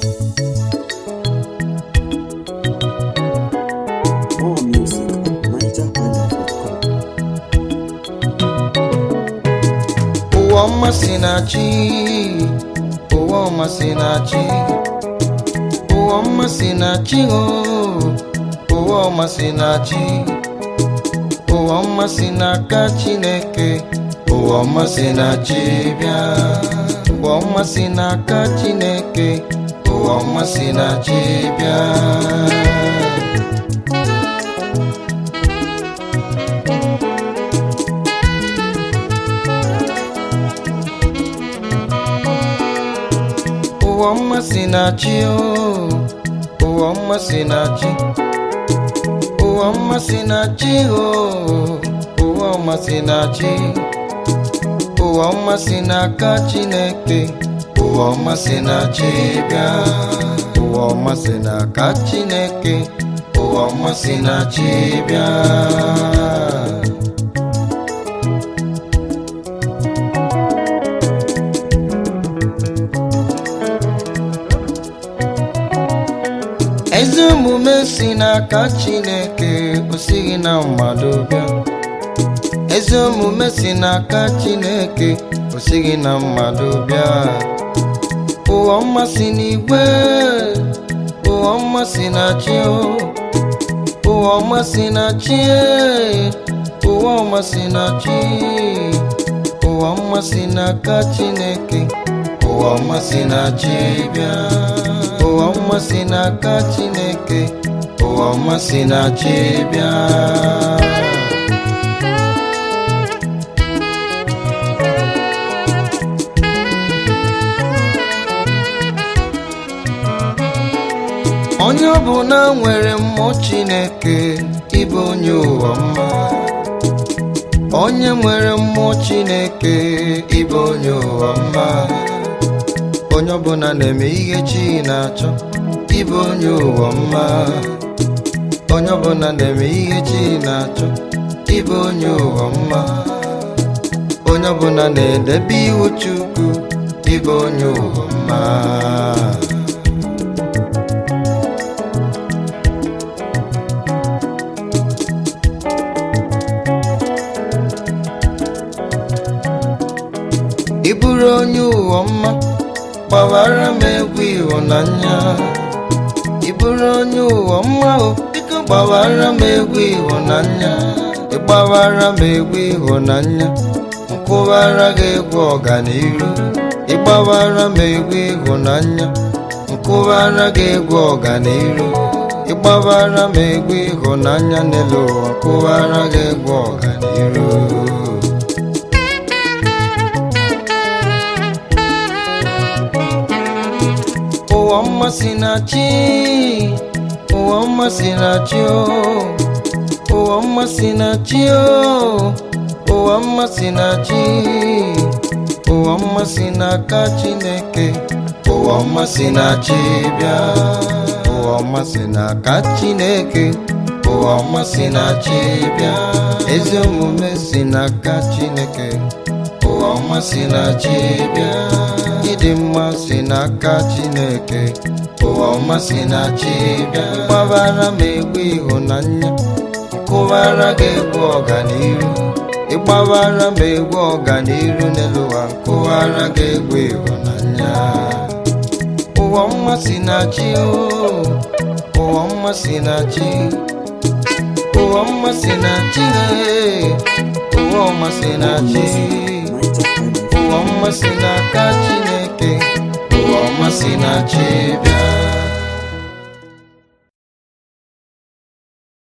More music at NigerIsland.com. Uwama sinachi, uwama sinachi, uwama sinachi, uwama sinachi, uwama sinaka Chineke, uwama sinachi bia, uwama sinaka Chineke, uwama sinachi bia. Uwama sinachi, uwama sinachi, uwama sinachi, uwama sinachi, uwama sinaka Chineke, uwama sinachi bia, uwama sinaka Chineke, uwama sinachi bia. Ezi omume si n'aka Chineke, o sighị na mmadụ bịa. Ezi omume si n'aka Chineke, o sighị na mmadụ bịa. Ụwa ọma si n'igwe, ụwa ọma si na chi, ụwa ọma si na chi, ụwa ọma si na chi, ụwa ọma si n'aka Chineke, ụwa ọma si na chi bịa. Ụwa ọma si n'aka Chineke, ụwa ọma si na chi bịa. Onye ọbụla nwere mmụọ Chineke, ịbụ onye ụwa mma. Onye nwere mmụọ Chineke, ịbụ onye ụwa mma. Onye ọbụla na-eme ihe Chi na-achọ, ịbụ onye ụwa mma. Onye ọbụla na-eme ihe Chi na-achọ, ịbụ onye ụwa mma. Onye ọbụla na-edebe iwu Chukwu, ịbụ onye ụwa mma. Ị bụrụ onye ụwa mma, gbawara m egwu ịhụnanya. Ị bụrụ onye ụwa mma, biko gbawara m egwu ịhụnanya. Ị gbawara m egwu ịhụnanya, nkụwara gị egwu ọganiru. Ị gbawara m egwu ịhụnanya, nkụwara gị egwu ọganiru. Ị gbawara m egwu ịhụnanya n'elu ụwa, nkụwara gị egwu ọganiru. Ụwa ọma si na chi, ụwa ọma si na chi, ụwa ọma si na chi, ụwa ọma si na chi, ụwa ọma si n'aka Chineke, ụwa ọma si na chi bịa. Ụwa ọma si n'aka Chineke, ụwa ọma si na chi bịa. Ezi omume si n'aka Chineke, ụwa ọma si na chi bịa. Ịdị mma si n'aka Chineke, ụwa ọma si na chi bịa. Gbawara m egwu ịhụnanya, nkụwara gị egwu ọganiru. Ịgbawara m egwu ọganiru n'elu ụwa, nkụwara gị egwu ịhụnanya. Ụwa ọma si na chi, ụwa ọma si na chi, ụwa ọma si na chi, ụwa ọma si na chi. Ụwa ọma si n'aka Chineke, ụwa ọma si na chi bịa.